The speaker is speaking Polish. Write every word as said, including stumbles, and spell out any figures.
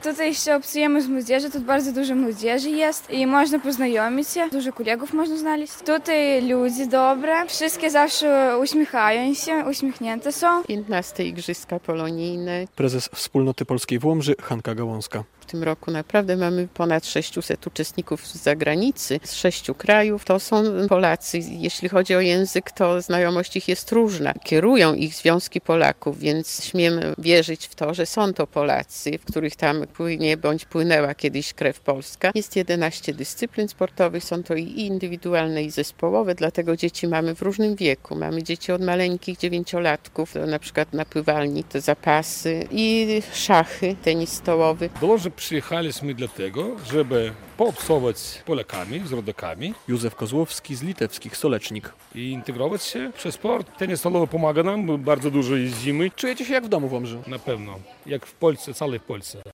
Tutaj jeszcze obcujemy z młodzieży, тут bardzo dużo młodzieży jest i można poznajomić się, dużo kolegów można znaleźć. Tutaj ludzie dobre, wszystkie zawsze uśmiechają się, uśmiechnięte są. piętnaste Igrzyska Polonijne. Prezes Wspólnoty Polskiej w Łomży Hanka Gałązka. W tym roku naprawdę mamy ponad sześciuset uczestników z zagranicy, z sześciu krajów. To są Polacy. Jeśli chodzi o język, to znajomość ich jest różna. Kierują ich Związki Polaków, więc śmiemy wierzyć w to, że są to Polacy, w których tam płynie bądź płynęła kiedyś krew polska. Jest jedenaście dyscyplin sportowych, są to i indywidualne, i zespołowe, dlatego dzieci mamy w różnym wieku. Mamy dzieci od maleńkich dziewięciolatków, na przykład na pływalni, to zapasy i szachy, tenis stołowy. Przyjechaliśmy dlatego, żeby poobcować z Polakami, z rodakami. Józef Kozłowski z litewskich Solecznik. I integrować się przez sport. Tenis stołowy pomaga nam, bo bardzo dużo jeździmy. Czujecie się jak w domu w Łomży? Na pewno, jak w Polsce, całej Polsce.